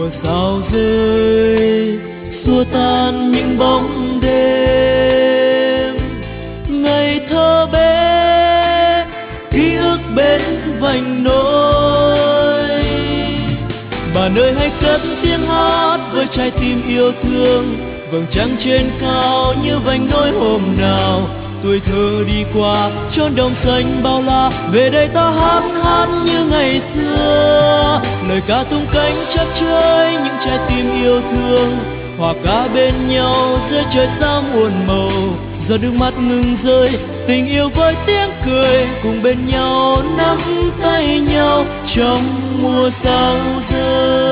mùa sao rơi xua tan những bóng đêm. Ngày thơ bé ký ức bên vành nỗi, bà nơi hãy cất tiếng hát với trái tim yêu thương. Vầng trăng trên cao như vành nỗi hôm nào tuổi thơ đi qua chốn đồng xanh bao la. Về đây ta hát hát như ngày xưa, lời ca tung cánh chắp chơi những trái tim yêu thương. Hòa ca bên nhau giữa trời sao muôn màu, giờ nước mắt ngừng rơi tình yêu với tiếng cười. Cùng bên nhau nắm tay nhau trong mùa sao rơi.